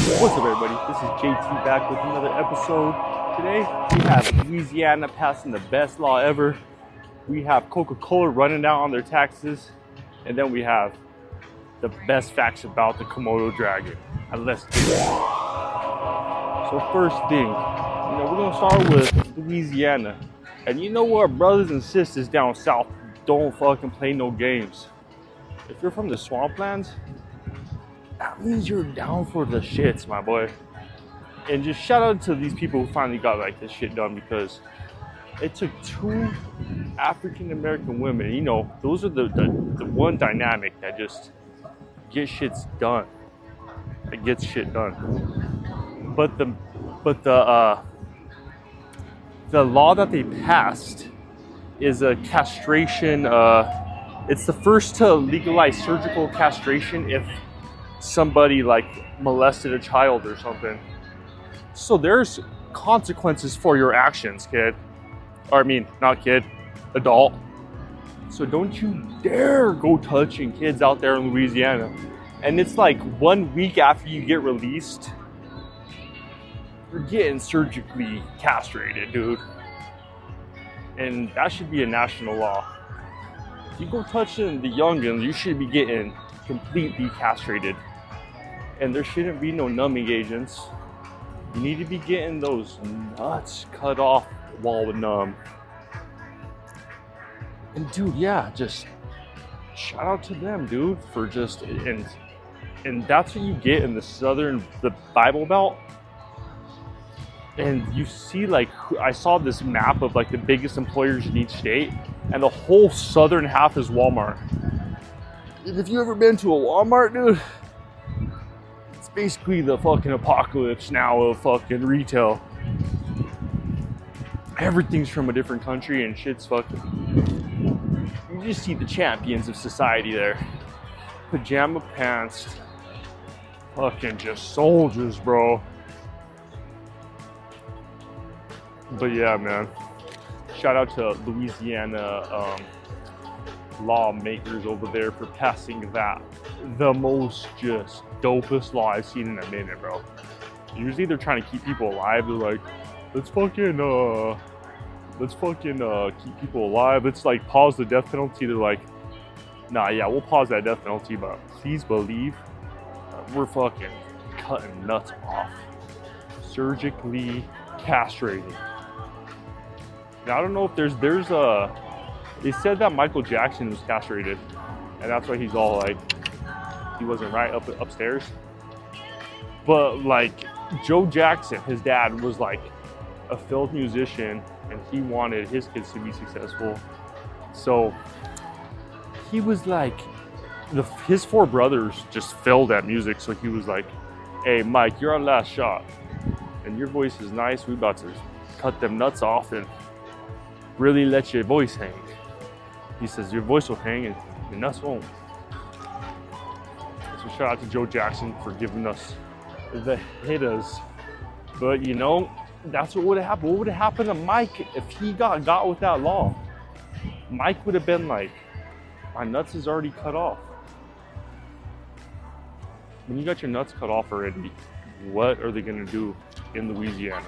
What's up, everybody? This is JT back with another episode. Today, we have Louisiana passing the best law ever. We have Coca-Cola running down on their taxes. And then we have the best facts about the Komodo dragon. And let's do it. So first thing, we're going to start with Louisiana. And you know what, brothers and sisters down south, don't fucking play no games. If you're from the swamplands, that means you're down for the shits, my boy. And just shout out to these people who finally got like this shit done, because it took 2 African American women. You know, those are the one dynamic that just gets shits done. That gets shit done. But the law that they passed is a castration. It's the first to legalize surgical castration if somebody like molested a child or something. So there's consequences for your actions, kid. Or I mean, not kid, adult. So don't you dare go touching kids out there in Louisiana. And it's like 1 week after you get released, you're getting surgically castrated, dude. And that should be a national law. If you go touching the youngins, you should be getting completely castrated. And there shouldn't be no numbing agents. You need to be getting those nuts cut off while numb. And dude, yeah, just shout out to them, dude, for just, and that's what you get in the Bible Belt. And you see, like, I saw this map of like the biggest employers in each state, and the whole southern half is Walmart. And if you ever been to a Walmart, dude, it's basically the fucking apocalypse now of fucking retail. Everything's from a different country and shit's fucking, you just see the champions of society there. Pajama pants, fucking just soldiers, bro. But yeah, man, shout out to Louisiana lawmakers over there for passing that. The most just dopest law I've seen in a minute, bro. Usually they're trying to keep people alive. They're like, let's fucking keep people alive. Let's like pause the death penalty. They're like, nah, yeah, we'll pause that death penalty, but please believe we're fucking cutting nuts off, surgically castrating. Now I don't know if there's they said that Michael Jackson was castrated, and that's why he's all like, he wasn't right upstairs. But like Joe Jackson, his dad was like a field musician, and he wanted his kids to be successful. So he was like, his 4 brothers just failed at music. So he was like, hey Mike, you're on last shot, and your voice is nice. We about to cut them nuts off and really let your voice hang. He says your voice will hang and your nuts won't. So shout out to Joe Jackson for giving us the hitters. But you know, that's what would have happened. What would have happened to Mike if he got with that law? Mike would have been like, my nuts is already cut off. When you got your nuts cut off already, what are they gonna do in Louisiana?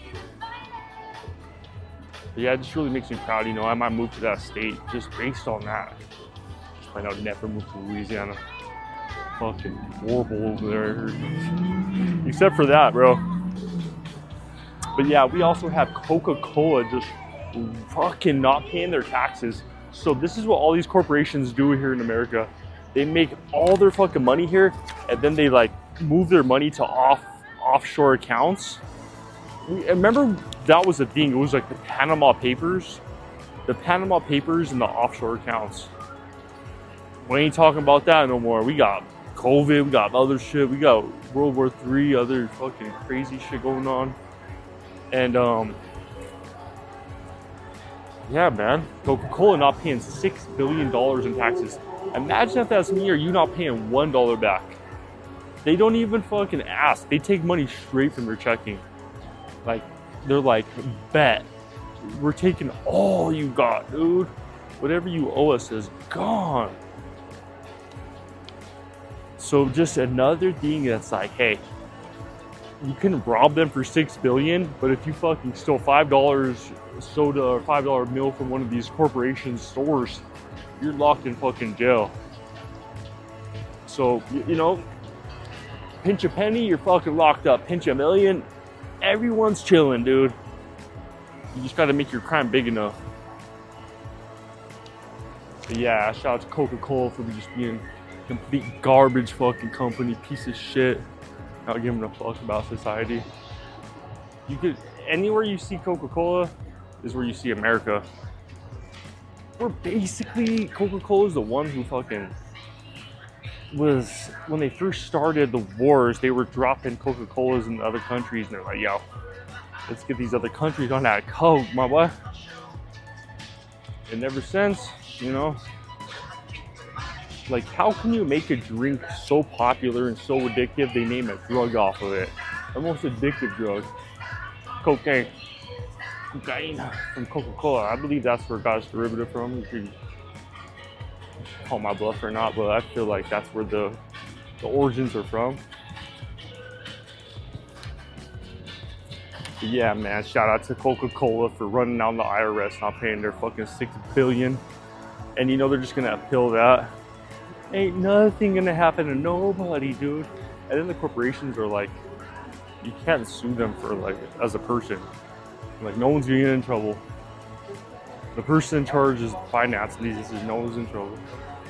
But yeah, it just really makes me proud. You know, I might move to that state just based on that. Just might not never move to Louisiana. Fucking horrible over there. Except for that, bro. But yeah, we also have Coca-Cola just fucking not paying their taxes. So this is what all these corporations do here in America. They make all their fucking money here, and then they like move their money to offshore accounts. Remember that was the thing. It was like the Panama Papers. The Panama Papers and the offshore accounts. We ain't talking about that no more. We got COVID, we got other shit, we got World War III, other fucking crazy shit going on. And yeah, man, Coca-Cola not paying $6 billion in taxes. Imagine if that's me or you not paying $1 back. They don't even fucking ask. They take money straight from your checking. Like, they're like, bet. We're taking all you got, dude. Whatever you owe us is gone. So just another thing that's like, hey, you can rob them for $6 billion, but if you fucking stole $5 soda or $5 meal from one of these corporation stores, you're locked in fucking jail. So, you know, pinch a penny, you're fucking locked up. Pinch a million, everyone's chilling, dude. You just gotta make your crime big enough. But yeah, shout out to Coca-Cola for just being a complete garbage fucking company, piece of shit. Not giving a fuck about society. You could, anywhere you see Coca-Cola is where you see America. We're basically, Coca-Cola is the one who fucking was, when they first started the wars, they were dropping Coca-Colas in other countries, and they're like, yo, let's get these other countries on that Coke, my boy. And ever since, you know, like, how can you make a drink so popular and so addictive they name a drug off of it? The most addictive drug, cocaine. Cocaine from Coca-Cola. I believe that's where it got its derivative from. You can call my bluff or not, but I feel like that's where the origins are from. But yeah, man, shout out to Coca-Cola for running down the IRS, not paying their fucking $6 billion. And you know they're just gonna appeal that. Ain't nothing gonna happen to nobody, dude. And then the corporations are like, you can't sue them for, like, as a person. Like, no one's gonna get in trouble. The person in charge is financing these. This is no one's in trouble.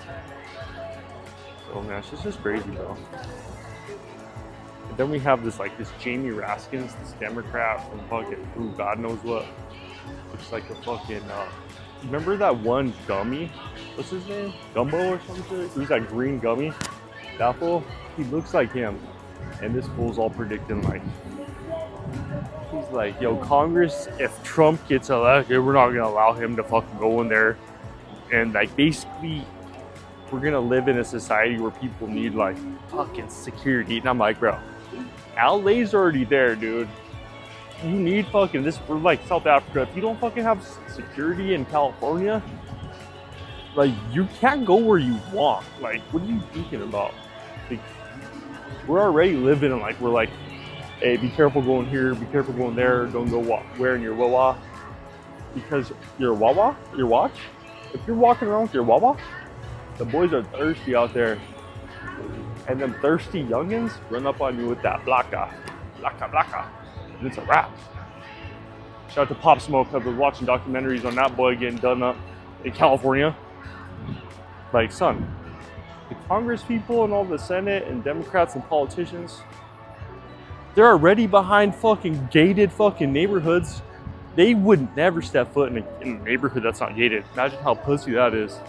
So man, it's just crazy, bro. And then we have this, like, this Jamie Raskins, this Democrat from fucking who God knows what. Looks like a fucking remember that one gummy? What's his name? Gumbo or something? Who's that green gummy? That fool? He looks like him. And this fool's all predicting, like, he's like, yo, Congress, if Trump gets elected, we're not gonna allow him to fucking go in there. And, like, basically, we're gonna live in a society where people need, like, fucking security. And I'm like, bro, LA's already there, dude. You need fucking this. We're like South Africa. If you don't fucking have security in California, like, you can't go where you want. Like, what are you thinking about? Like, we're already living in, like, we're like, hey, be careful going here, be careful going there, don't go wearing your Wawa. Because your Wawa, your watch, if you're walking around with your Wawa, the boys are thirsty out there. And them thirsty youngins run up on you with that blaka, blaka, blaka. And it's a wrap. Shout out to Pop Smoke. I was watching documentaries on that boy getting done up in California. Like, son, the Congress people and all the Senate and Democrats and politicians, they're already behind fucking gated fucking neighborhoods. They would never step foot in a neighborhood that's not gated. Imagine how pussy that is.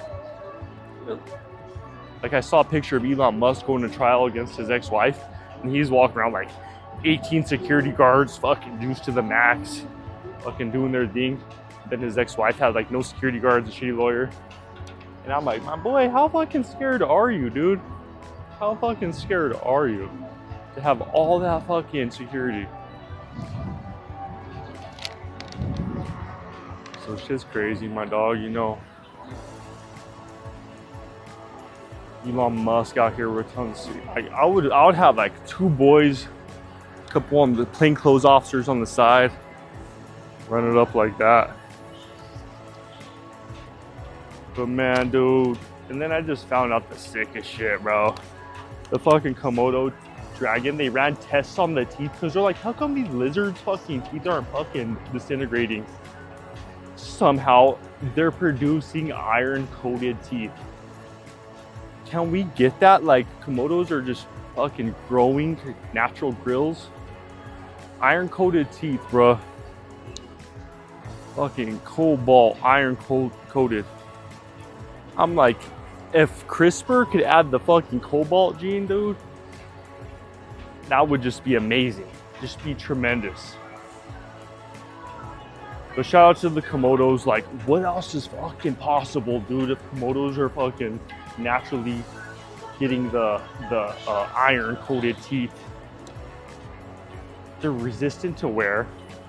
Like, I saw a picture of Elon Musk going to trial against his ex-wife, and he's walking around like 18 security guards, fucking juiced to the max, fucking doing their thing. Then his ex-wife had, like, no security guards, a shitty lawyer. And I'm like, my boy, how fucking scared are you, dude? How fucking scared are you to have all that fucking security? So shit's crazy, my dog, you know. Elon Musk out here with tons of, like, I would have like 2 boys, a couple of the plainclothes officers on the side, run it up like that. But man, dude, and then I just found out the sickest shit, bro. The fucking Komodo dragon, they ran tests on the teeth because they're like, how come these lizards' fucking teeth aren't fucking disintegrating? Somehow they're producing iron-coated teeth. Can we get that? Like, Komodos are just fucking growing natural grills. Iron-coated teeth, bruh. Fucking cobalt, iron-coated. I'm like, if CRISPR could add the fucking cobalt gene, dude, that would just be amazing. Just be tremendous. But shout out to the Komodos. Like, what else is fucking possible, dude? If Komodos are fucking naturally getting the iron-coated teeth, they're resistant to wear.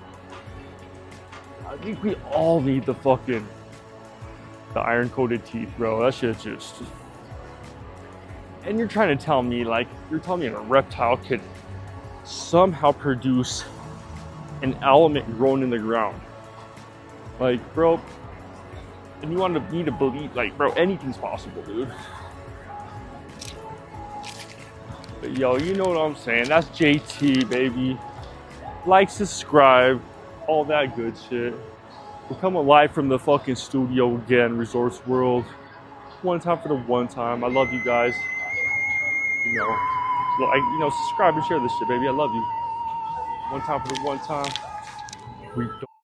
I think we all need the iron-coated teeth, bro. That shit's just. And you're trying to tell me, like, you're telling me a reptile could somehow produce an element grown in the ground. Like, bro, and you want me to believe, like, bro, anything's possible, dude. But yo, you know what I'm saying? That's JT, baby. Like, subscribe, all that good shit. We're coming live from the fucking studio again, Resorts World. One time for the one time. I love you guys. You know, like, you know, subscribe and share this shit, baby. I love you. One time for the one time. We don't